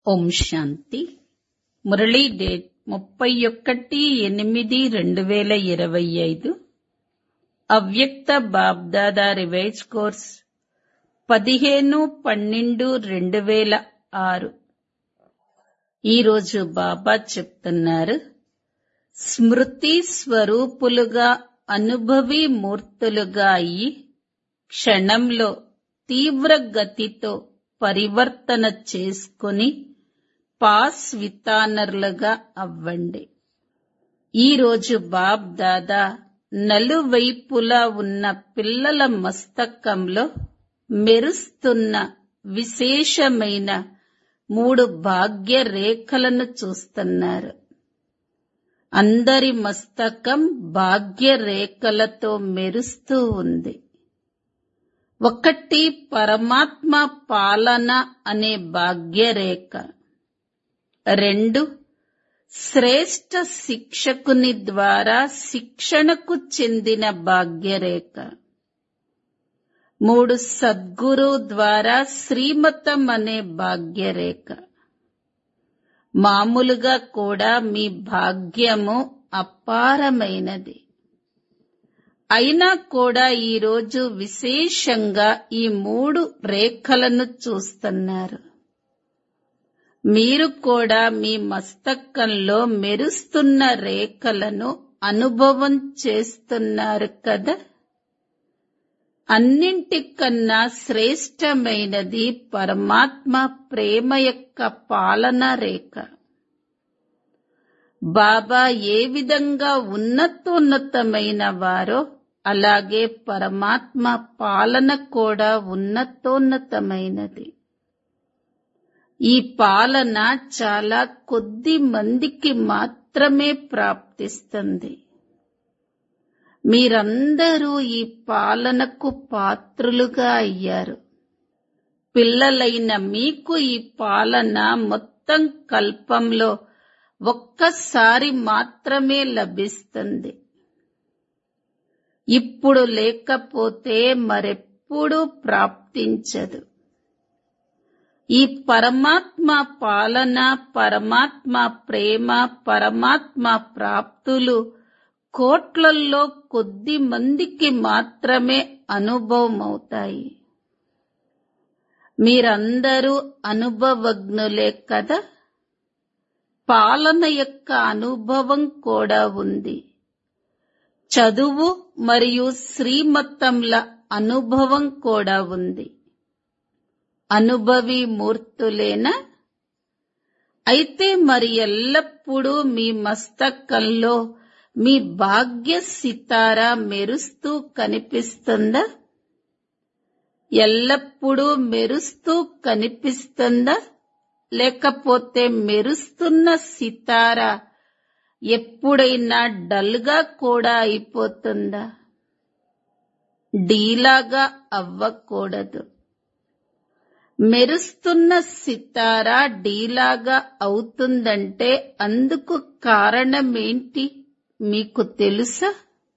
ఓం శాంతి. Murali date 31/8/2025. అవ్యక్త BapDada revise course 15/12/2006. ఈరోజు బాబా చెప్తున్నారు, స్మృతి స్వరూపులుగా అనుభవీ మూర్తులుగా అయి క్షణంలో తీవ్ర గతితో పరివర్తన చేసుకుని పాస్ వితానర్లుగా అవ్వండి. ఈరోజు బాబ్ దాదా నలువైపులా ఉన్న పిల్లల మస్తకంలో మెరుస్తున్న విశేషమైన 3 భాగ్య రేఖలను చూస్తున్నారు. అందరి మస్తకం భాగ్య రేఖలతో మెరుస్తూ ఉంది. ఒకటి పరమాత్మ పాలన అనే భాగ్యరేఖ, 2 శ్రేష్ఠ శిక్షకుని ద్వారా శిక్షణకు చెందిన భాగ్యరేఖ, 3 సద్గురు ద్వారా శ్రీమతం అనే భాగ్యరేఖ. మామూలుగా కూడా మీ భాగ్యము అపారమైనది. అయినా కూడా ఈరోజు విశేషంగా ఈ 3 రేఖలను చూస్తున్నారు. మీరు కూడా మీ మస్తకంలో మెరుస్తున్న రేఖలను అనుభవం చేస్తున్నారు కదా. అన్నింటికన్నా శ్రేష్టమైనది పరమాత్మ ప్రేమ యొక్క పాలన రేఖ. బాబా ఏ విధంగా ఉన్నతోన్నతమైన వారో అలాగే పరమాత్మ పాలన కూడా ఉన్నతోన్నతమైనది. ఈ పాలన చాలా కొద్ది మందికి మాత్రమే ప్రాప్తిస్తుంది. మీరందరూ ఈ పాలనకు పాత్రులుగా అయ్యారు. పిల్లలైన మీకు ఈ పాలన మొత్తం కల్పంలో ఒక్కసారి మాత్రమే లభిస్తుంది. ఇప్పుడు లేకపోతే మరెప్పుడూ ప్రాప్తించదు. ఈ పరమాత్మ పాలన, పరమాత్మ ప్రేమ, పరమాత్మ ప్రాప్తులు కోట్లల్లో కొద్ది మందికి మాత్రమే అనుభవమవుతాయి. మీరందరూ అనుభవజ్ఞులే కదా. పాలన యొక్క అనుభవం కూడా ఉంది. చదువు మరియు శ్రీమతంల అనుభవం కూడా ఉంది. అనుభవీ మూర్తులేనా? అయితే మరి ఎల్లప్పుడూ మీ మస్తకంలో మీ భాగ్య సితారా మెరుస్తూ కనిపిస్తుందా? ఎల్లప్పుడూ మెరుస్తూ కనిపిస్తుందా? లేకపోతే మెరుస్తున్న సితారా ఎప్పుడైనా డల్గా కూడా అయిపోతుందా? డీలాగా అవ్వకూడదు. మెరుస్తున్న సితారా డీలాగా అవుతుందంటే అందుకు కారణమేంటి మీకు తెలుసా?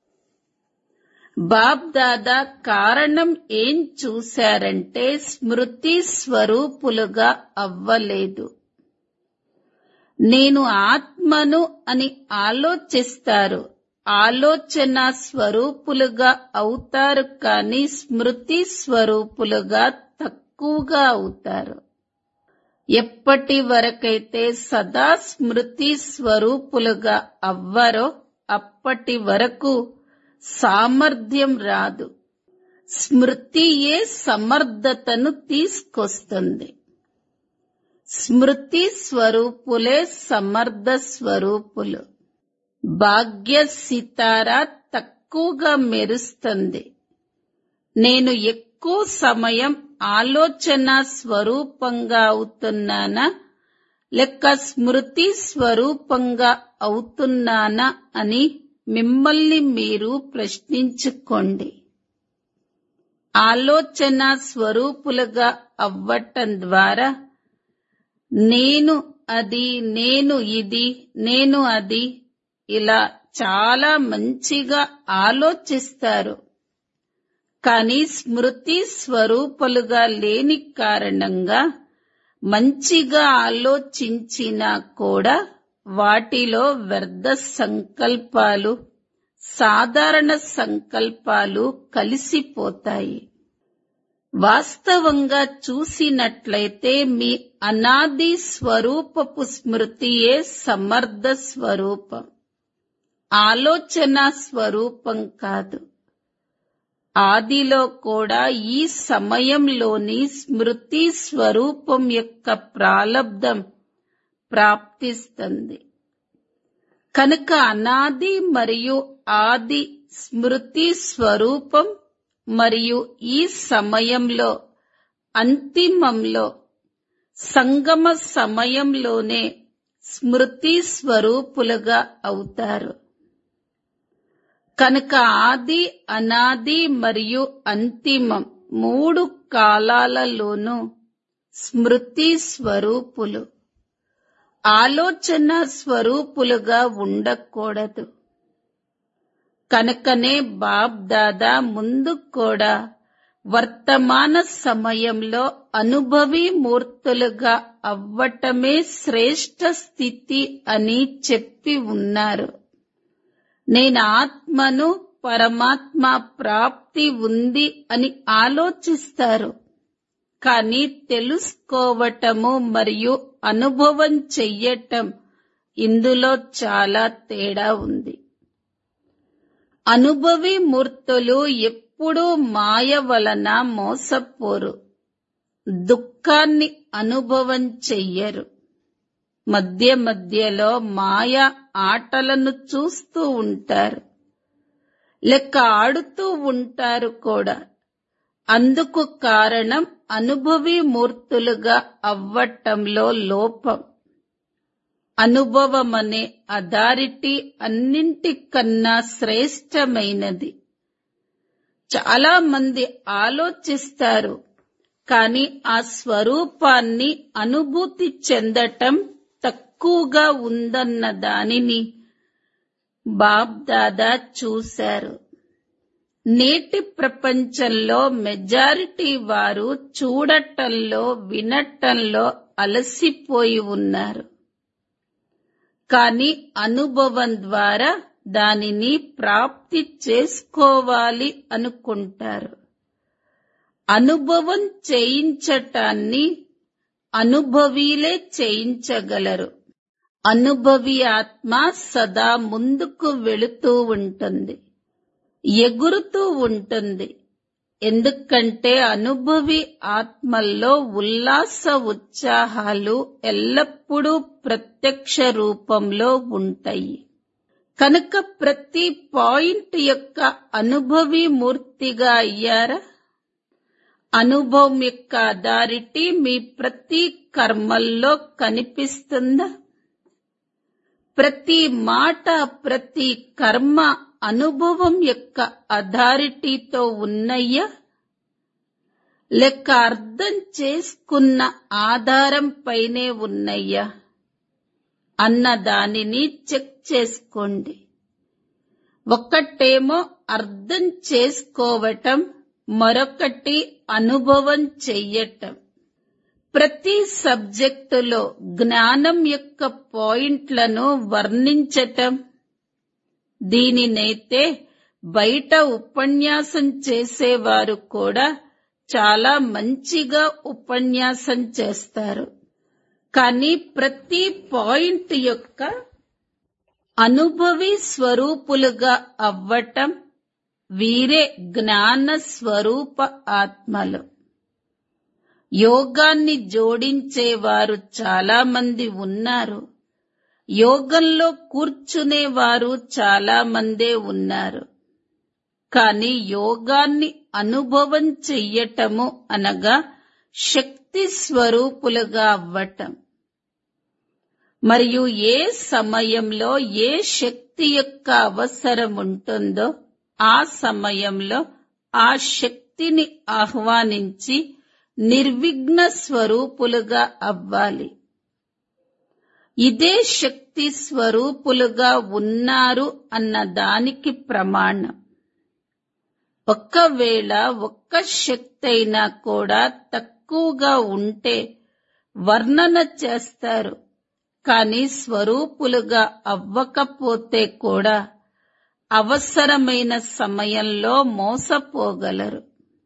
బాబ్ దాదా కారణం ఏం చూశారంటే స్మృతి స్వరూపులుగా అవ్వలేదు. నేను ఆత్మను అని ఆలోచిస్తారు. ఆలోచన స్వరూపులుగా అవుతారు, కానీ స్మృతి స్వరూపులుగా తక్కువగా అవుతారు. ఎప్పటి వరకైతే సదా స్మృతి స్వరూపులుగా అవ్వరో అప్పటి వరకు సామర్థ్యం రాదు. స్మృతియే సమర్థతను తీసుకొస్తుంది. స్మృతి స్వరూపులే సమర్థ స్వరూపులు. భాగ్య సితారా తక్కువగా మెరుస్తుంది. నేను ఎక్కువ సమయం ఆలోచన స్వరూపంగా అవుతున్నానా లేక స్మృతి స్వరూపంగా అవుతున్నానా అని మిమ్మల్ని మీరు ప్రశ్నించుకోండి. ఆలోచన స్వరూపులుగా అవ్వటం ద్వారా నేను అది, నేను ఇది, నేను అది ఇలా చాలా మంచిగా ఆలోచిస్తారు. కానీ స్మృతి స్వరూపులుగా లేని కారణంగా మంచిగా ఆలోచించినా కూడా వాటిలో వ్యర్థ సంకల్పాలు, సాధారణ సంకల్పాలు కలిసిపోతాయి. వాస్తవంగా చూసినట్లయితే మీ అనాది స్వరూపపు స్మృతియే సమర్థ స్వరూపం, ఆలోచన స్వరూపం కాదు. ఆదిలో కూడా ఈ సమయంలోని స్మృతి స్వరూపం యొక్క ప్రాలబ్ధం ప్రాప్తిస్తుంది. కనుక అనాది మరియు ఆది స్మృతి స్వరూపం మరియు ఈ సమయంలో అంతిమంలో సంగమ సమయంలోనే స్మృతి స్వరూపులుగా అవుతారు. కనుక ఆది, అనాది మరియు అంతిమం 3 కాలాలలోనూ స్మృతి స్వరూపులు, ఆలోచన స్వరూపులుగా ఉండకూడదు. కనుకనే బాప్ దాదా ముందు కూడా వర్తమాన సమయంలో అనుభవీ మూర్తులుగా అవ్వటమే శ్రేష్ఠ స్థితి అని చెప్పి ఉన్నారు. నేను ఆత్మను, పరమాత్మ ప్రాప్తి ఉంది అని ఆలోచిస్తారు. కానీ తెలుసుకోవటము మరియు అనుభవం చెయ్యటం, ఇందులో చాలా తేడా ఉంది. అనుభవీ మూర్తులు ఎప్పుడూ మాయ వలన మోసపోరు, దుఃఖాన్ని అనుభవం చెయ్యరు. మధ్య మధ్యలో మాయా ఆటలను చూస్తూ ఉంటారు, లెక్క ఆడుతూ ఉంటారు కూడా. అందుకు కారణం అనుభవీ మూర్తులుగా అవ్వటంలో లోపం. అనుభవం అనే అథారిటీ అన్నింటికన్నా శ్రేష్టమైనది. చాలా మంది ఆలోచిస్తారు, కానీ ఆ స్వరూపాన్ని అనుభూతి చెందటం తక్కువగా ఉందన్న దానిని బాప్ దాదా చూశారు. నేటి ప్రపంచంలో మెజారిటీ వారు చూడటంలో, వినటంలో అలసిపోయి ఉన్నారు. కానీ అనుభవం ద్వారా దానిని ప్రాప్తి చేసుకోవాలి అనుకుంటారు. అనుభవం చేయించటాన్ని అనుభవీలే చేయించగలరు. అనుభవి ఆత్మ సదా ముందుకు వెళుతూ ఉంటుంది, ఎగురుతూ ఉంటుంది. ఎందుకంటే అనుభవి ఆత్మల్లో ఉల్లాస ఉత్సాహాలు ఎల్లప్పుడూ ప్రత్యక్ష రూపంలో ఉంటాయి. కనుక ప్రతి పాయింట్ యొక్క అనుభవి మూర్తిగా అయ్యారా? అనుభవం యొక్క అథారిటీ మీ ప్రతి కర్మల్లో కనిపిస్తుందా? ప్రతి మాట, ప్రతి కర్మ అనుభవం యొక్క అథారిటీతో ఉన్నయ్యా, లేక అర్థం చేసుకున్న ఆధారంపైనే ఉన్నయ్యా అన్న దానిని చెక్ చేసుకోండి. ఒకటేమో అర్థం చేసుకోవటం, మరొకటి అనుభవం చెయ్యటం. ప్రతి సబ్జెక్టులో జ్ఞానం యొక్క పాయింట్లను వర్ణించటం. దీనినైతే బయట ఉపన్యాసం చేసేవారు కూడా చాలా మంచిగా ఉపన్యాసం చేస్తారు. కానీ ప్రతి పాయింట్ యొక్క అనుభవి స్వరూపులుగా అవ్వటం, వీరే జ్ఞాన స్వరూప ఆత్మలు. యోగాన్ని జోడించేవారు చాలా మంది ఉన్నారు, యోగంలో కూర్చునేవారు చాలా మందే ఉన్నారు. కానీ యోగాన్ని అనుభవం చెయ్యటము అనగా శక్తి స్వరూపులుగా అవ్వటం. మరియు ఏ సమయంలో ఏ శక్తి యొక్క అవసరం ఉంటుందో ఆ సమయంలో ఆ శక్తిని ఆహ్వానించి నిర్విఘ్న స్వరూపులుగా అవ్వాలి. ఇదే శక్తి స్వరూపులుగా ఉన్నారు అన్న దానికి ప్రమాణం. ఒక్కవేళ ఒక్క శక్తి అయినా కూడా తక్కువగా ఉంటే వర్ణన చేస్తారు. కానీ స్వరూపులుగా అవ్వకపోతే కూడా అవసరమైన సమయంలో మోసపోగలరు.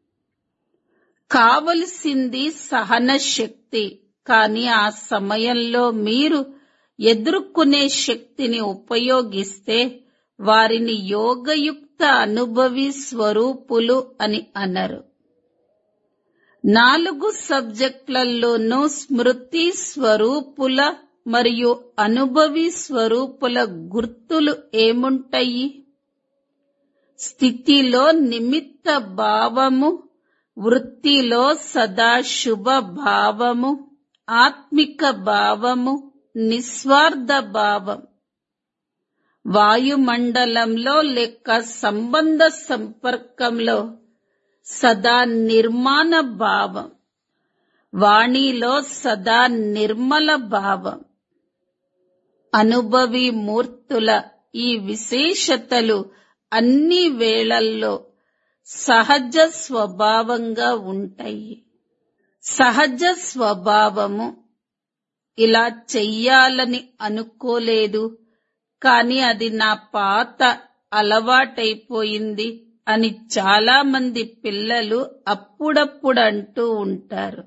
కావలసింది సహన శక్తి. కానీ ఆ సమయంలో మీరు ఎదుర్కొనే శక్తిని ఉపయోగిస్తే వారిని యోగయుక్త అనుభవి స్వరూపులు అని అనరు. 4 సబ్జెక్టులలోనూ స్మృతి స్వరూపుల మరియు అనుభవి స్వరూపుల గుర్తులు ఏముంటాయి? స్థితిలో నిమిత్త భావము, వృత్తిలో సదా శుభ భావము, ఆత్మిక భావము, నిస్వార్థ భావం. వాయుమండలంలో లేక సంబంధ సంపర్కంలో సదా నిర్మాణ భావం, వాణిలో సదా నిర్మల భావం. అనుభవి మూర్తుల ఈ విశేషతలు అన్ని వేళల్లో సహజ స్వభావంగా ఉంటాయి. సహజ స్వభావము ఇలా చెయ్యాలని అనుకోలేదు, కానీ అది నా పాత అలవాటైపోయింది అని చాలా మంది పిల్లలు అప్పుడప్పుడు అంటూ ఉంటారు.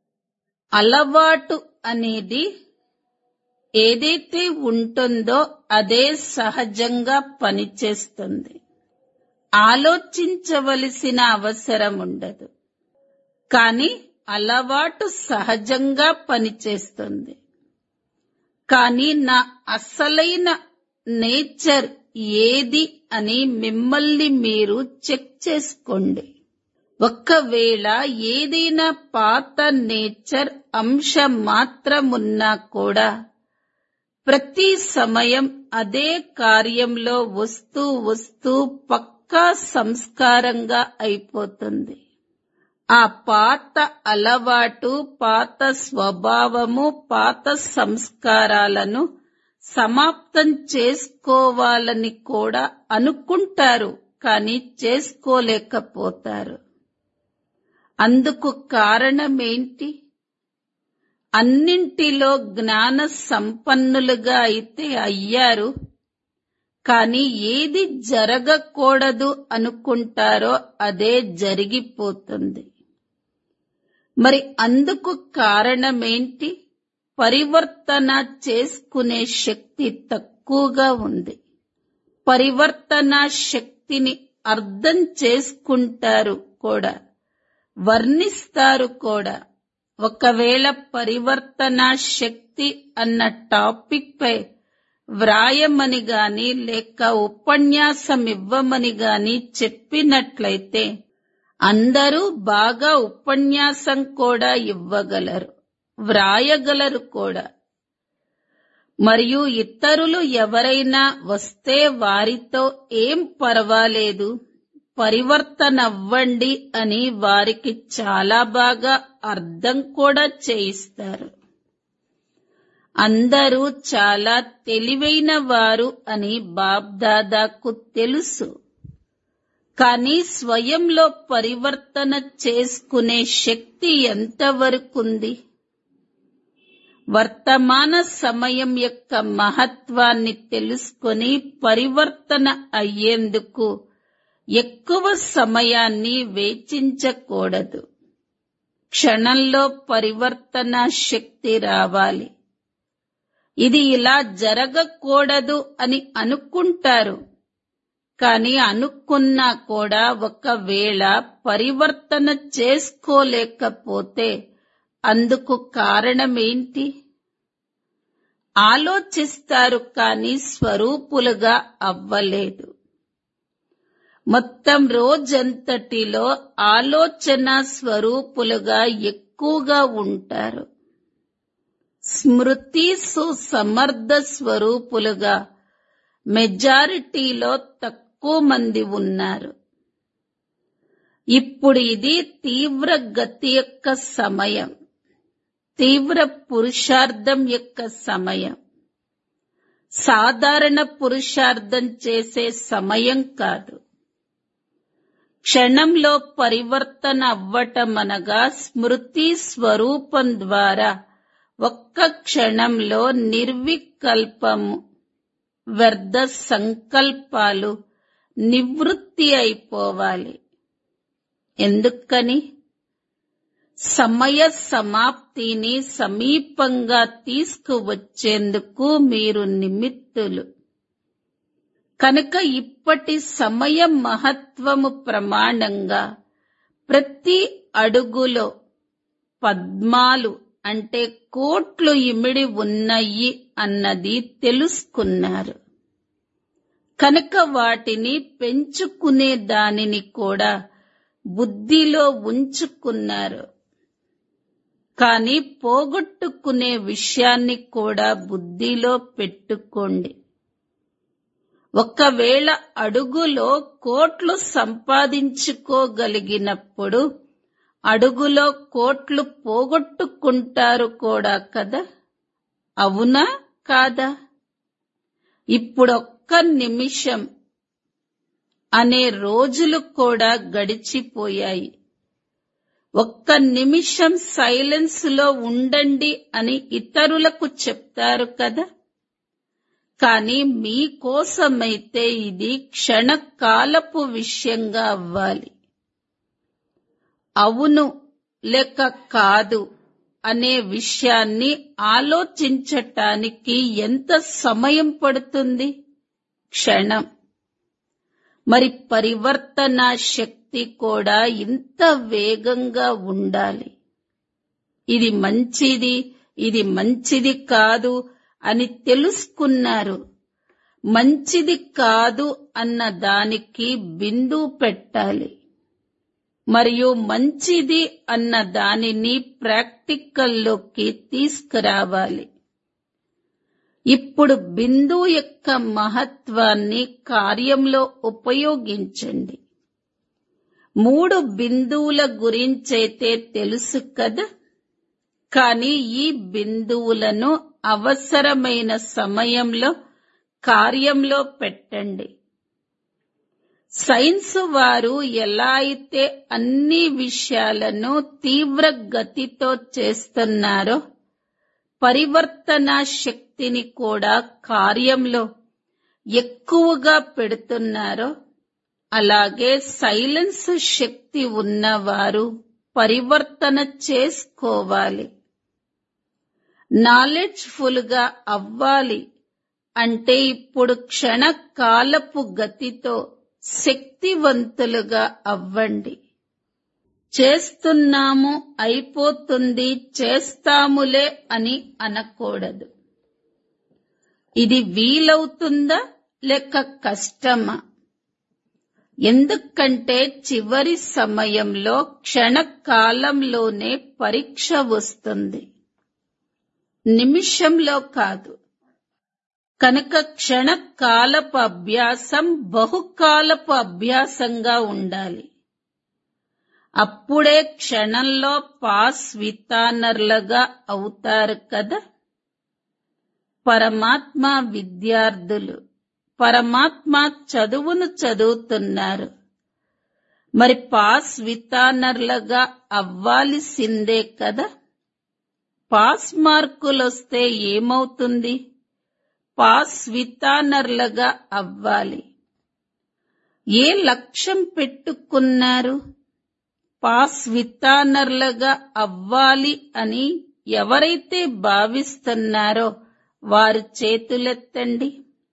అలవాటు అనేది ఏదైతే ఉంటుందో అదే సహజంగా పనిచేస్తుంది. ఆలోచించవలసిన అవసరం ఉండదు. కానీ అలవాటు సహజంగా పనిచేస్తుంది. కానీ నా అసలైన నేచర్ ఏది అని మిమ్మల్ని మీరు చెక్ చేసుకోండి. ఒక్కవేళ ఏదైనా పాత నేచర్ అంశం మాత్రమున్నా కూడా ప్రతి సమయం అదే కార్యంలో వస్తూ వస్తూ పక్కా సంస్కారంగా అయిపోతుంది. ఆ పాత అలవాటు, పాత స్వభావము, పాత సంస్కారాలను సమాప్తం చేసుకోవాలని కూడా అనుకుంటారు, కానీ చేసుకోలేకపోతారు. అందుకు కారణమేంటి? అన్నింటిలో జ్ఞాన సంపన్నులుగా అయితే అయ్యారు, కానీ ఏది జరగకూడదు అనుకుంటారో అదే జరిగిపోతుంది. మరి అందుకు కారణమేంటి? పరివర్తన చేసుకునే శక్తి తక్కువగా ఉంది. పరివర్తన శక్తిని అర్థం చేసుకుంటారు కూడా, వర్ణిస్తారు కూడా. ఒకవేళ పరివర్తన శక్తి అన్న టాపిక్ పై వ్రాయమని గాని లేక ఉపన్యాసం ఇవ్వమని గాని చెప్పినట్లయితే అందరూ బాగా ఉపన్యాసం కూడా ఇవ్వగలరు, వ్రాయగలరు కూడా. మరియు ఇతరులు ఎవరైనా వస్తే వారితో ఏం పర్వాలేదు, పరివర్తన అవ్వండి అని వారికి చాలా బాగా అర్థం కూడా చేయిస్తారు. అందరూ చాలా తెలివైన వారు అని బాబ్దాదాకు తెలుసు. కానీ స్వయంలో పరివర్తన చేసుకునే శక్తి ఎంతవరకుంది? వర్తమాన సమయం యొక్క మహత్వాన్ని తెలుసుకొని పరివర్తన అయ్యేందుకు ఎక్కువ సమయాన్ని వేచించకూడదు. క్షణంలో పరివర్తన శక్తి రావాలి. ఇది ఇలా జరగకూడదు అని అనుకుంటారు, కానీ అనుకున్నా కూడా ఒకవేళ పరివర్తన చేసుకోలేకపోతే అందుకు కారణమేంటి? ఆలోచిస్తారు కానీ స్వరూపులుగా అవ్వలేదు. మొత్తం రోజంతటిలో ఆలోచన స్వరూపులుగా ఎక్కువగా ఉంటారు. స్మృతి సుసమర్థ స్వరూపులుగా మెజారిటీలో తక్కువ మంది ఉన్నారు. ఇప్పుడు ఇది తీవ్ర గతి యొక్క సమయం, తీవ్ర పురుషార్థం యొక్క సమయం. సాధారణ పురుషార్థం చేసే సమయం కాదు. క్షణంలో పరివర్తన అవ్వటమనగా స్మృతి స్వరూపం ద్వారా ఒక్క క్షణంలో నిర్వికల్పము వ్యర్థ సంకల్పాలు నివృత్తి అయిపోవాలి. ఎందుకని? సమయ సమాప్తిని సమీపంగా తీసుకువచ్చేందుకు మీరు నిమిత్తులు. కనుక ఇప్పటి సమయ మహత్వము ప్రమాణంగా ప్రతి అడుగులో పద్మాలు అంటే కోట్లు ఇమిడి ఉన్నాయి అన్నది తెలుసుకున్నారు. కనుక వాటిని పెంచుకునే దానిని కూడా బుద్ధిలో ఉంచుకున్నారు. కానీ పోగొట్టుకునే విషయాన్ని కూడా బుద్ధిలో పెట్టుకోండి. ఒకవేళ అడుగులో కోట్లు సంపాదించుకోగలిగినప్పుడు అడుగులో కోట్లు పోగొట్టుకుంటారు కూడా కదా? అవునా కాదా? ఇప్పుడొక్క నిమిషం అనే రోజులు కూడా గడిచిపోయాయి. ఒక్క నిమిషం సైలెన్స్ లో ఉండండి అని ఇతరులకు చెప్తారు కదా? కానీ మీకోసమైతే ఇది క్షణకాలపు విషయంగా అవ్వాలి. అవును లేక కాదు అనే విషయాన్ని ఆలోచించటానికి ఎంత సమయం పడుతుంది? క్షణం. మరి పరివర్తన శక్తి కూడా ఇంత వేగంగా ఉండాలి. ఇది మంచిది, ఇది మంచిది కాదు అని తెలుసుకున్నారు. మంచిది కాదు అన్న దానికి బిందు పెట్టాలి. మరియు మంచిది అన్న దానిని ప్రాక్టికల్లోకి తీసుకురావాలి. ఇప్పుడు బిందు యొక్క మహత్వాన్ని కార్యంలో ఉపయోగించండి. 3 బిందువుల గురించైతే తెలుసు కదా? కానీ ఈ బిందువులను అవసరమైన సమయంలో కార్యంలో పెట్టండి. సైన్స్ వారు ఎలా అయితే అన్ని విషయాలను తీవ్ర గతితో చేస్తున్నారో పరివర్తన శక్తిని కూడా కార్యంలో ఎక్కువగా పెడుతున్నారో అలాగే సైలెన్స్ శక్తి ఉన్నవారు పరివర్తన చేసుకోవాలి. నాలెడ్జ్ఫుల్ గా అవ్వాలి అంటే ఇప్పుడు క్షణకాలపు గతితో శక్తివంతులుగా అవ్వండి. చేస్తున్నాము, అయిపోతుంది, చేస్తాములే అని అనకూడదు. ఇది వీలవుతుందా లేక కష్టమా? ఎందుకంటే చివరి సమయంలో క్షణకాలంలోనే పరీక్ష వస్తుంది, నిమిషంలో కాదు. కనుక క్షణకాలపు అభ్యాసం బహుకాలపు అభ్యాసంగా ఉండాలి. అప్పుడే క్షణంలో పాస్ వితానర్లుగా అవుతారు కదా. పరమాత్మ విద్యార్థులు పరమాత్మ చదువును చదువుతున్నారు. మరి పాస్ వితానర్లుగా అవ్వాల్సిందే కదా. పాస్ మార్కులొస్తే ఏమవుతుంది? పాస్ వితానర్లుగా అవ్వాలి. ఏ లక్ష్యం పెట్టుకున్నారు? పాస్ వితానర్లుగా అవ్వాలి అని ఎవరైతే భావిస్తున్నారో వారు చేతులెత్తండి.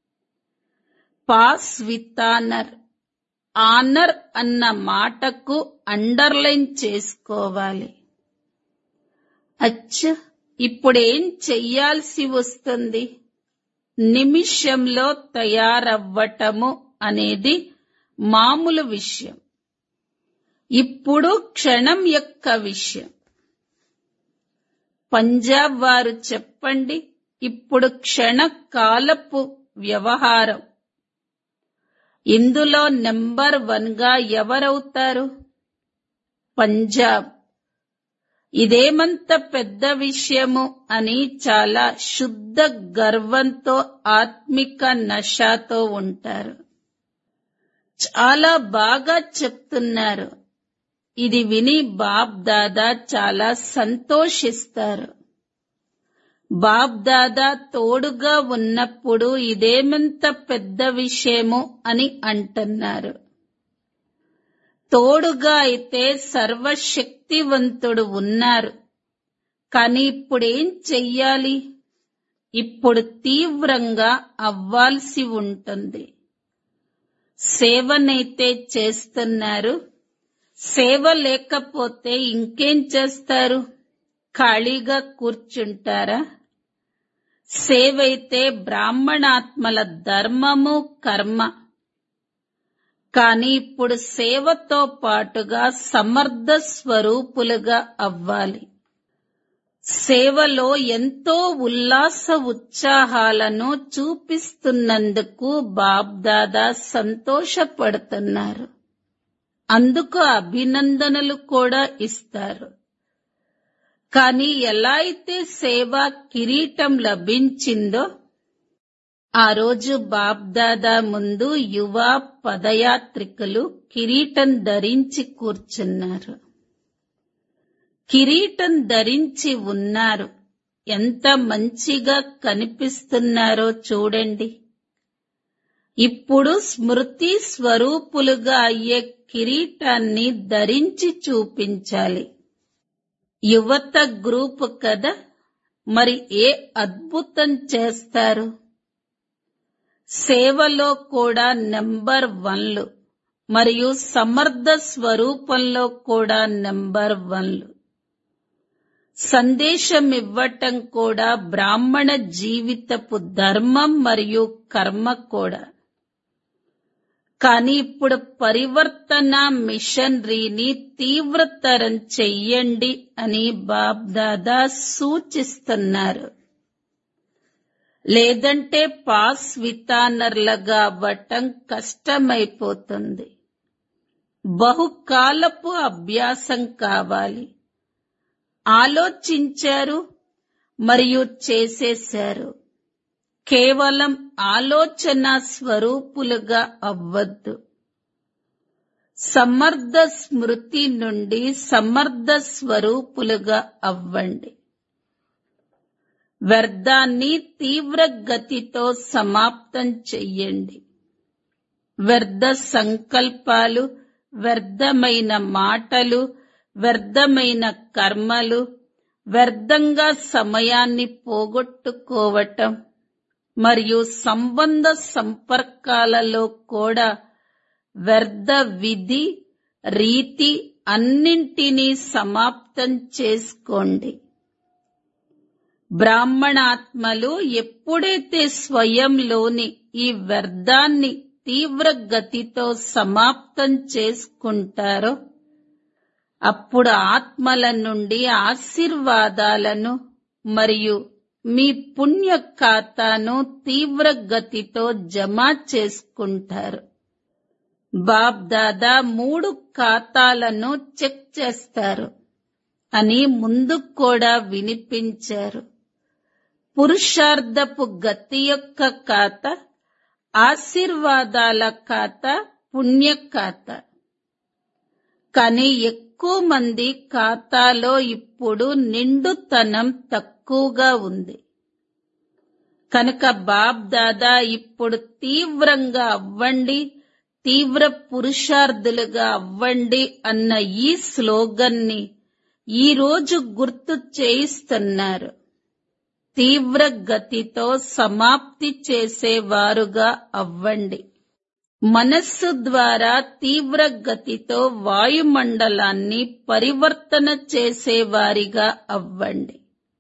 పాస్ వితానర్, ఆనర్ అన్న మాటకు అండర్లైన్ చేసుకోవాలి. అచ్చా, ఇప్పుడేం చెయ్యాల్సి వస్తుంది? నిమిషంలో తయారవ్వటము అనేది మామూలు విషయం. ఇప్పుడు క్షణం యొక్క విషయం. పంజాబ్ వారు చెప్పండి, ఇప్పుడు క్షణకాలపు వ్యవహారం. ఇందులో నెంబర్ 1 గా ఎవరవుతారు? పంజాబ్. ఇదేమంత పెద్ద విషయము అని చాలా శుద్ధ గర్వంతో ఆత్మిక నషాతో ఉంటారు. చాలా బాగా చెప్తున్నారు. ఇది విని బాప్ దాదా చాలా సంతోషిస్తారు. బాప్ దాదా తోడుగా ఉన్నప్పుడు ఇదేమంత పెద్ద విషయము అని అంటున్నారు. తోడుగా అయితే సర్వశక్తివంతుడు ఉన్నారు. కానీ ఇప్పుడేం చెయ్యాలి? ఇప్పుడు తీవ్రంగా అవ్వాల్సి ఉంటుంది. సేవనైతే చేస్తున్నారు. సేవ లేకపోతే ఇంకేం చేస్తారు? ఖాళీగా కూర్చుంటారా? సేవైతే బ్రాహ్మణాత్మల ధర్మము, కర్మ. కానీ ఇప్పుడు సేవతో పాటుగా సమర్థ స్వరూపులుగా అవ్వాలి. సేవలో ఎంతో ఉల్లాస ఉత్సాహాలను చూపిస్తున్నందుకు బాబ్దాదా సంతోషపడుతున్నారు. అందుకు అభినందనలు కూడా ఇస్తారు. కానీ ఎలా అయితే సేవా కిరీటం లభించిందో ఆ రోజు బాబ్దాదా ముందు యువ పదయాత్రికులు కిరీటం ధరించి కూర్చున్నారు. కిరీటం ధరించి ఉన్నారు. ఎంత మంచిగా కనిపిస్తున్నారో చూడండి. ఇప్పుడు స్మృతి స్వరూపులుగా అయ్యే కిరీటాన్ని ధరించి చూపించాలి. యువత గ్రూప్ కదా, మరి ఏ అద్భుతం చేస్తారు? సేవలో కూడా నెంబర్ 1లు మరియు సమర్థ స్వరూపంలో కూడా నెంబర్ 1లు. సందేశం ఇవ్వటం కూడా బ్రాహ్మణ జీవితపు ధర్మం మరియు కర్మ కూడా. కానీ ఇప్పుడు పరివర్తన మిషనరీని తీవ్రతరం చెయ్యండి అని బాబ్దాదా సూచిస్తున్నారు. లేదంటే పాస్ వితానర్లుగా అవ్వటం కష్టమైపోతుంది. బహుకాలపు అభ్యాసం కావాలి. ఆలోచించారు మరియు చేసేశారు. కేవలం ఆలోచన స్వరూపులుగా అవ్వద్దు. సమర్థ స్మృతి నుండి సమర్థ స్వరూపులుగా అవ్వండి. వ్యర్థాన్ని తీవ్ర గతితో సమాప్తం చెయ్యండి. వ్యర్థ సంకల్పాలు, వ్యర్థమైన మాటలు, వ్యర్థమైన కర్మలు, వ్యర్థంగా సమయాన్ని పోగొట్టుకోవటం మరియు సంబంధ సంపర్కాలలో కూడా వ్యర్థ విధి, రీతి అన్నింటినీ సమాప్తం చేసుకోండి. బ్రాహ్మణాత్మలు ఎప్పుడైతే స్వయంలోని ఈ వ్యర్థాన్ని తీవ్ర గతితో సమాప్తం చేసుకుంటారో అప్పుడు ఆత్మల నుండి ఆశీర్వాదాలను మరియు మీ పుణ్య ఖాతాను తీవ్ర గతితో జమ చేసుకుంటారు. బాప్ దాదా 3 ఖాతాలను చెక్ చేస్తారు అని ముందు కూడా వినిపించారు. పురుషార్థపు గతి యొక్క ఖాతా, ఆశీర్వాదాల ఖాతా, పుణ్య ఖాతా. కానీ ఎక్కువ మంది ఖాతాలో ఇప్పుడు నిండుతనం తక్కువగా ఉంది. కనుక బాప్ దాదా ఇప్పుడు తీవ్రంగా అవ్వండి, తీవ్ర పురుషార్థులుగా అవ్వండి అన్న ఈ స్లోగన్ని ఈ రోజు గుర్తు చేయిస్తున్నారు. తీవ్ర గతితో సమాప్తి చేసేవారుగా అవ్వండి. మనస్సు ద్వారా తీవ్ర గతితో వాయుమండలాన్ని పరివర్తన చేసేవారిగా అవ్వండి.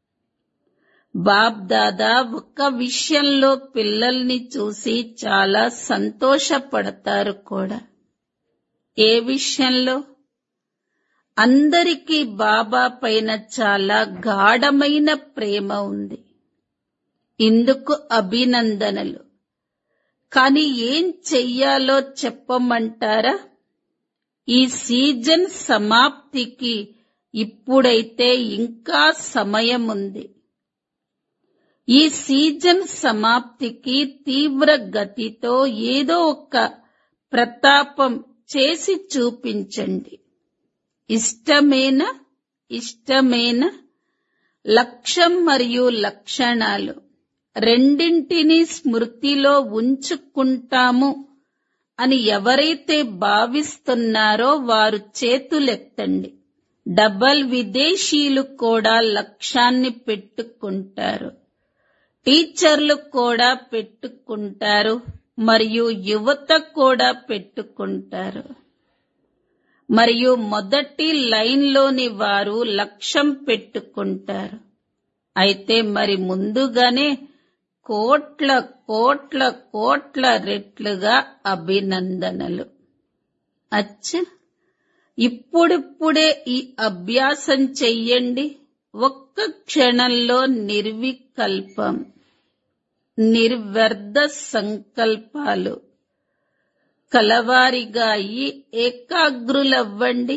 బాప్ దాదా ఒక విషయంలో పిల్లల్ని చూసి చాలా సంతోషపడతారు కూడా. ఏ విషయంలో? అందరికీ బాబా పైన చాలా గాఢమైన ప్రేమ ఉంది. ఇందుకు అభినందనలు. కానీ ఏం చెయ్యాలో చెప్పమంటారా? ఈ సీజన్ సమాప్తికి ఇప్పుడైతే ఇంకా సమయం ఉంది. ఈ సీజన్ సమాప్తికి తీవ్ర గతితో ఏదో ఒక ప్రతాపం చేసి చూపించండి. ఇష్టమేనా? లక్ష్యం మరియు లక్షణాలు రెండింటినీ స్మృతిలో ఉంచుకుంటాము అని ఎవరైతే భావిస్తున్నారో వారు చేతులెత్తండి. డబల్ విదేశీయులు కూడా లక్ష్యాన్ని పెట్టుకుంటారు, టీచర్లు కూడా పెట్టుకుంటారు, మరియు యువత కూడా పెట్టుకుంటారు. మరియు మొదటి లైన్లోని వారు లక్ష్యం పెట్టుకుంటారు. అయితే మరి ముందుగానే కోట్ల కోట్ల కోట్ల రెట్లుగా అభినందనలు. అచ్చా, ఇప్పుడిప్పుడే ఈ అభ్యాసం చెయ్యండి. ఒక్క క్షణంలో నిర్వికల్పం, నిర్వ్యర్థ సంకల్పాలు కలవారిగా అయ్యి ఏకాగ్రులవ్వండి.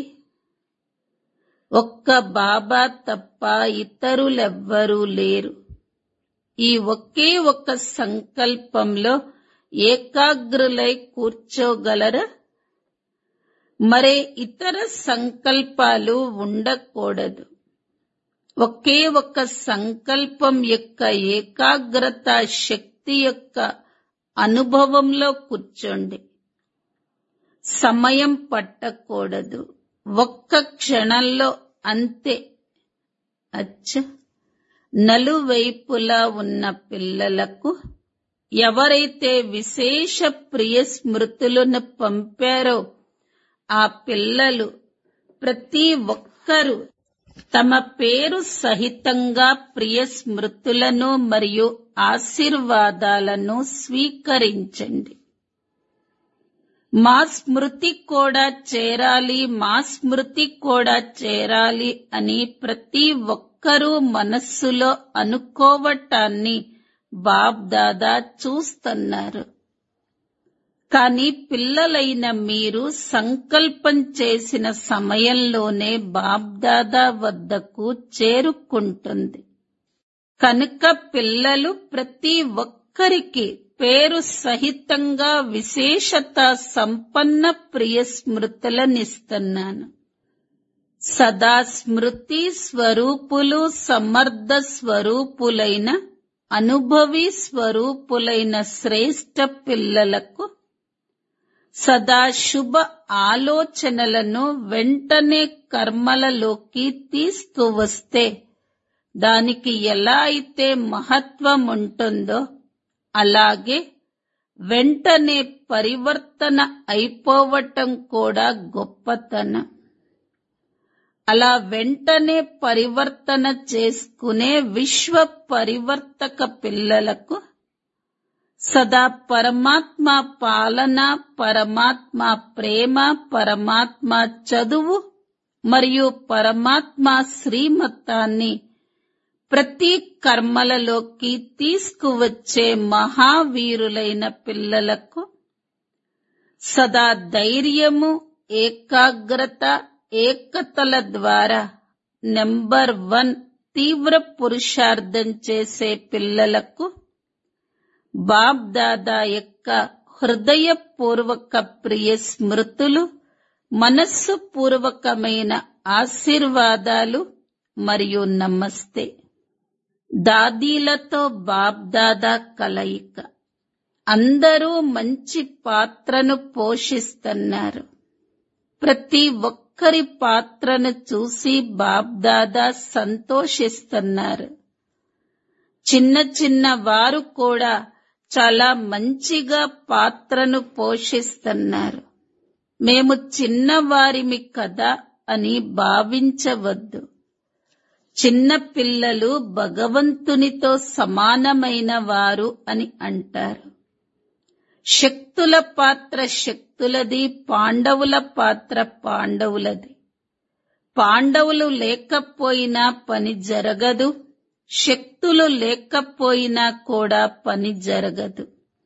ఒక్క బాబా తప్ప ఇతరులెవ్వరూ లేరు. ఈ ఒకే ఒక్క సంకల్పంలో ఏకాగ్రులై కూర్చోగలరా? మరే ఇతర సంకల్పాలు ఉండకూడదు. ఒకే ఒక్క సంకల్పం యొక్క ఏకాగ్రత శక్తి యొక్క అనుభవంలో కూర్చోండి. సమయం పట్టకూడదు, ఒక్క క్షణంలో అంతే. అచ్చా, నలువైపులా ఉన్న పిల్లలకు ఎవరైతే విశేష ప్రియ స్మృతులను పంపారో ఆ పిల్లలు ప్రతి ఒక్కరూ తమ పేరు సహితంగా ప్రియ స్మృతులను మరియు ఆశీర్వాదాలను స్వీకరించండి. మా స్మృతి కూడా చేరాలి, మా స్మృతి కూడా చేరాలి అని ప్రతి ఒక్కరూ మనస్సులో అనుకోవటాన్ని బాప్ దాదా చూస్తున్నారు. కానీ పిల్లలైన మీరు సంకల్పం చేసిన సమయంలోనే బాప్ దాదా వద్దకు చేరుకుంటుంది. కనుక పిల్లలు ప్రతి ఒక్కరికి పేరు సహితంగా విశేషత సంపన్న ప్రియ స్మృతులనిస్తున్నాను. సదా స్మృతి స్వరూపులు, సమర్థ స్వరూపులైన, అనుభవి స్వరూపులైన శ్రేష్ఠ పిల్లలకు సదా శుభ ఆలోచనలను వెంటనే కర్మలలోకి తీసుకువస్తే దానికి ఎలా అయితే మహత్వం ఉంటుందో అలాగే వెంటనే పరివర్తన అయిపోవటం కూడా గొప్పతనం. అలా వెంటనే పరివర్తన చేసుకునే విశ్వ పరివర్తక పిల్లలకు సదా పరమాత్మ పాలన, పరమాత్మ ప్రేమ, పరమాత్మ చదువు మరియు పరమాత్మ శ్రీమతాన్ని ప్రతి కర్మలలోకి తీసుకువచ్చే మహావీరులైన పిల్లలకు సదా ధైర్యము, ఏకాగ్రత, ఏకతల ద్వారా నెంబర్ 1 తీవ్ర పురుషార్థం చేసే పిల్లలకు బాప్ దాదా యొక్క హృదయపూర్వక ప్రియ స్మృతులు, మనస్సు పూర్వకమైన ఆశీర్వాదాలు మరియు నమస్తే. దాదీలతో బాప్ దాదా కలయిక. అందరూ మంచి పాత్రను పోషిస్తున్నారు. ప్రతి ఒక్కరి పాత్రను చూసి బాప్ దాదా సంతోషిస్తున్నారు. చిన్న చిన్న వారు కూడా చాలా మంచిగా పాత్రను పోషిస్తున్నారు. మేము చిన్నవారిమి కదా అని భావించవద్దు. చిన్న పిల్లలు భగవంతునితో సమానమైన వారు అని అంటారు. శక్తుల పాత్ర శక్తులది, పాండవుల పాత్ర పాండవులది. పాండవులు లేకపోయినా పని జరగదు, శక్తులు లేకపోయినా కూడా పని జరగదు.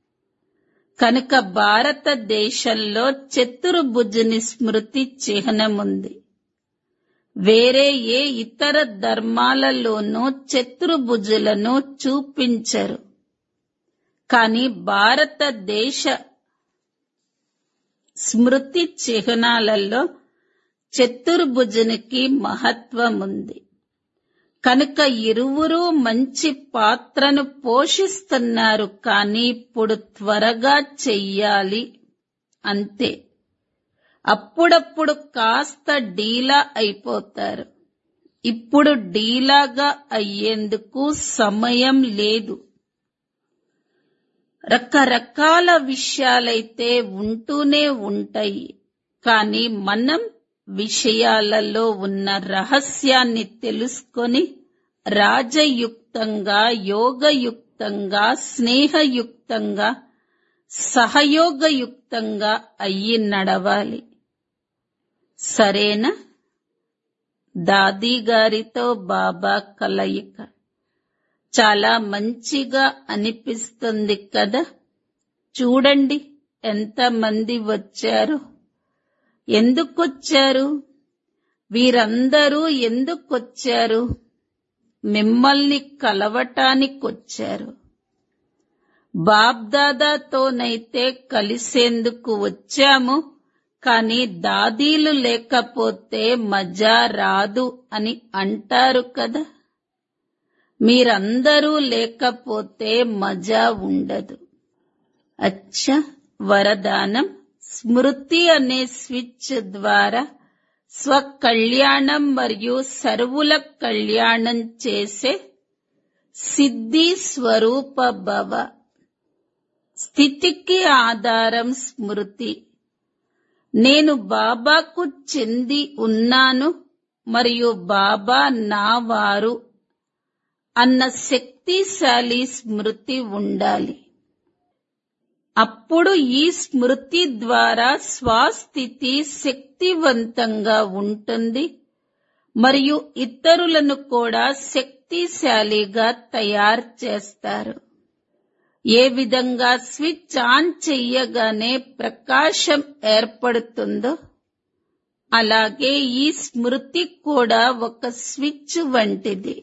కనుక భారతదేశంలో చతుర్భుజుని స్మృతి చిహ్నముంది. వేరే ఏ ఇతర ధర్మాలలోనూ చతుర్భుజులను చూపించరు. కానీ భారతదేశ స్మృతి చిహ్నాలలో చతుర్భుజునికి మహత్వం ఉంది. కనుక ఇరువురూ మంచి పాత్రను పోషిస్తున్నారు, కానీ ఇప్పుడు త్వరగా చెయ్యాలి అంతే. అప్పుడప్పుడు కాస్త డీలా అయిపోతారు. ఇప్పుడు డీలాగా అయ్యేందుకు సమయం లేదు. రకరకాల విషయాలైతే ఉంటూనే ఉంటాయి, కానీ మనం విషయాలలో ఉన్న రహస్యాన్ని తెలుసుకొని రాజయుక్తంగా, యోగయుక్తంగా, స్నేహయుక్తంగా, సహయోగయుక్తంగా అయ్యి నడవాలి. సరేనా? దాదీ గారితో బాబా కలయిక చాలా మంచిగా అనిపిస్తుంది కదా. చూడండి ఎంతమంది వచ్చారు. ఎందుకొచ్చారు? వీరందరూ ఎందుకొచ్చారు? మిమ్మల్ని కలవటానికొచ్చారు. బాబ్దాదాతోనైతే కలిసేందుకు వచ్చాము, కానీ దాదీలు లేకపోతే మజా రాదు అని అంటారు కదా. మీరందరూ లేకపోతే మజా ఉండదు. అచ్చా, వరదానం. స్మృతి అనే స్విచ్ ద్వారా స్వకళ్యాణం మరియు సర్వుల కళ్యాణం చేసే సిద్ధి స్వరూప భవ. స్థితికి ఆధారం స్మృతి. నేను బాబాకు చెంది ఉన్నాను మరియు బాబా నా వారు అన్న శక్తిశాలి స్మృతి ఉండాలి. అప్పుడు ఈ స్మృతి ద్వారా స్వస్థితి శక్తివంతంగా ఉంటుంది మరియు ఇతరులను కూడా శక్తిశాలిగా తయారు చేస్తారు. ఏ విధంగా స్విచ్ ఆన్ చెయ్యగానే ప్రకాశం ఏర్పడుతుందో అలాగే ఈ స్మృతి కూడా ఒక స్విచ్ వంటిది.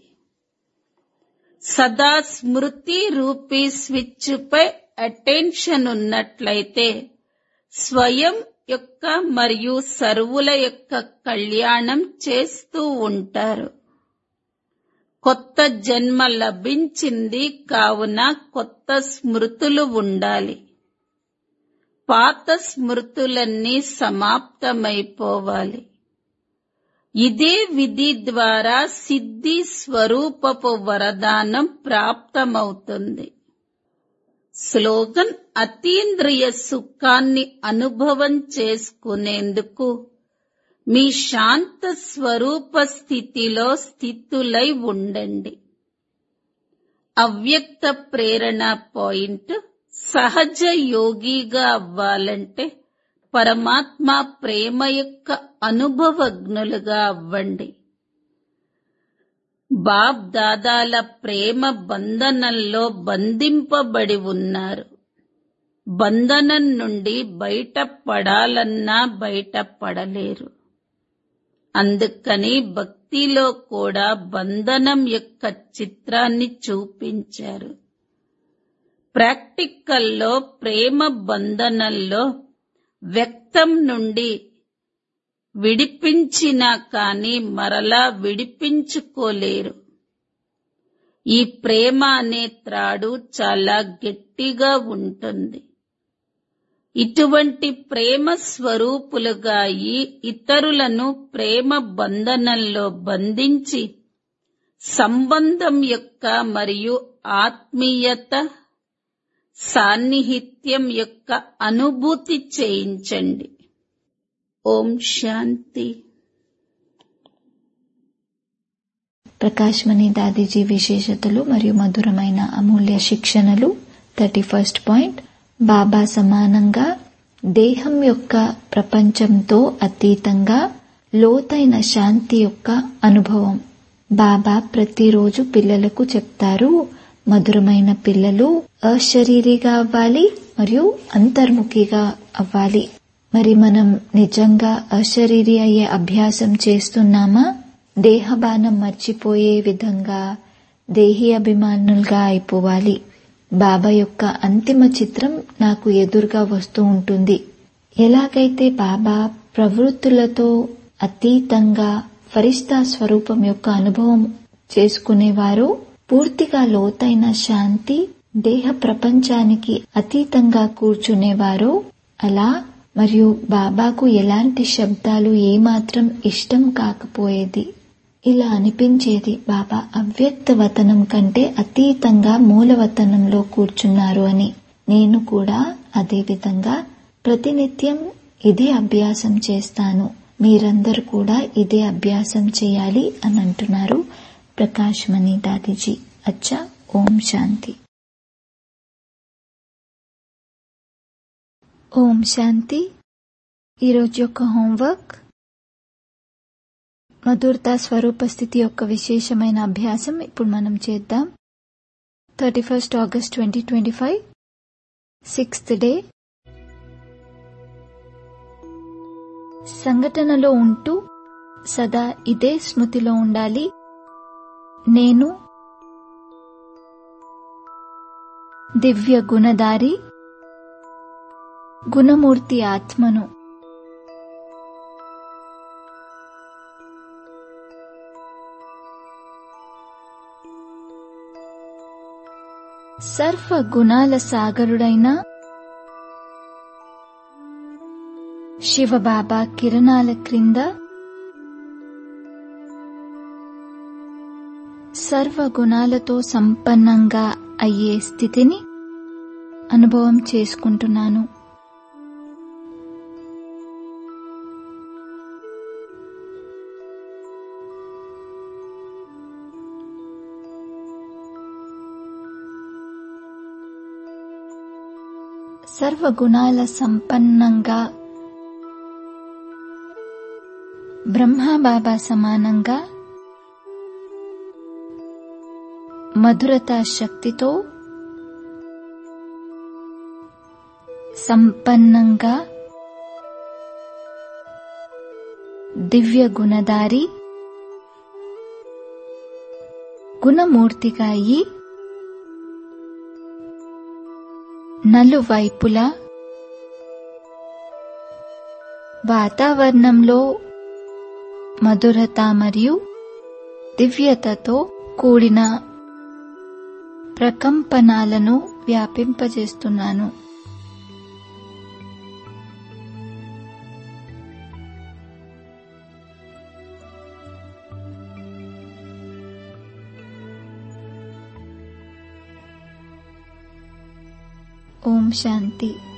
సదా స్మృతి రూపీ స్విచ్ పై అటెన్షన్ ఉన్నట్లయితే స్వయం యొక్క మరియు సర్వుల యొక్క కళ్యాణం చేస్తూ ఉంటారు. కొత్త జన్మ లభించింది కావున కొత్త స్మృతులు ఉండాలి. పాత స్మృతులన్నీ సమాప్తమైపోవాలి. ఇదే విధి ద్వారా సిద్ధి స్వరూపపు వరదానం ప్రాప్తమవుతుంది. స్లోగన్: అతీంద్రియ సుఖాన్ని అనుభవం చేసుకునేందుకు మీ శాంత స్వరూప స్థితిలో స్థితులై ఉండండి. అవ్యక్త ప్రేరణ పాయింట్: సహజ యోగిగా అవ్వాలంటే పరమాత్మ ప్రేమ యొక్క అనుభవజ్ఞులుగా అవ్వండి. బాబ్ దాదాల ప్రేమ బంధనంలో బంధింపబడి ఉన్నారు. బంధనం నుండి బయటపడాలన్నా బయటపడలేరు. అందుకని భక్తిలో కూడా బంధనం యొక్క చిత్రాన్ని చూపించారు. ప్రాక్టికల్లో ప్రేమ బంధనంలో వ్యక్తం నుండి విడిపించినా కానీ మరలా విడిపించుకోలేరు. ఈ ప్రేమ అనే త్రాడు చాలా గట్టిగా ఉంటుంది. ఇటువంటి ప్రేమ స్వరూపులుగా అయి ఇతరులను ప్రేమ బంధనంలో బంధించి సంబంధం యొక్క మరియు ఆత్మీయత సాన్నిహిత్యం యొక్క అనుభూతి చేయించండి. ఓం శాంతి. ప్రకాశ్మణి దాదీజీ విశేషతలు మరియు మధురమైన అమూల్య శిక్షణలు. 31st point. బాబా సమానంగా దేహం యొక్క ప్రపంచంతో అతీతంగా లోతైన శాంతి యొక్క అనుభవం. బాబా ప్రతిరోజు పిల్లలకు చెప్తారు, మధురమైన పిల్లలు అశరీరిగా అవ్వాలి మరియు అంతర్ముఖిగా అవ్వాలి. మరి మనం నిజంగా అశరీరి అయ్యే అభ్యాసం చేస్తున్నామా? దేహబానం మర్చిపోయే విధంగా దేహీ అభిమానులుగా అయిపోవాలి. బాబా యొక్క అంతిమ చిత్రం నాకు ఎదురుగా వస్తూ ఉంటుంది. ఎలాగైతే బాబా ప్రవృత్తులతో అతీతంగా ఫరిష్తా స్వరూపం యొక్క అనుభవం చేసుకునేవారు పూర్తిగా లోతైన శాంతి, దేహ ప్రపంచానికి అతీతంగా కూర్చునేవారో అలా, మరియు బాబాకు ఎలాంటి శబ్దాలు ఏమాత్రం ఇష్టం కాకపోయేది. ఇలా అనిపించేది బాబా అవ్యక్త వతనం కంటే అతీతంగా మూలవతనంలో కూర్చున్నారు అని. నేను కూడా అదే విధంగా ప్రతినిత్యం ఇదే అభ్యాసం చేస్తాను, మీరందరూ కూడా ఇదే అభ్యాసం చేయాలి అని అంటున్నారు ప్రకాశ్మణి దాదీజీ. అచ్చా, ఓం శాంతి. ఓం శాంతి. ఈరోజు యొక్క హోంవర్క్ మధురతా స్వరూప స్థితి యొక్క విశేషమైన అభ్యాసం ఇప్పుడు మనం చేద్దాం. 31 ఆగస్ట్ 2025 6th డే. సంఘటనలో ఉంటూ సదా ఇదే స్మృతిలో ఉండాలి. నేను దివ్య గుణధారి, గుణమూర్తి ఆత్మను. సర్వ గుణాల సాగరుడైన శివబాబా కిరణాల క్రింద సర్వ గుణాలతో సంపన్నంగా అయ్యే స్థితిని అనుభవం చేసుకుంటున్నాను. సర్వగుణాల సంపన్నంగా బ్రహ్మబాబా సమానంగా మధురతా శక్తితో సంపన్నంగా దివ్య గుణధారి గుణమూర్తిగా అయి నలువైపులా వాతావరణంలో మధురత మరియు దివ్యతతో కూడిన ప్రకంపనాలను వ్యాపింపజేస్తున్నాను. ఓం శాంతి.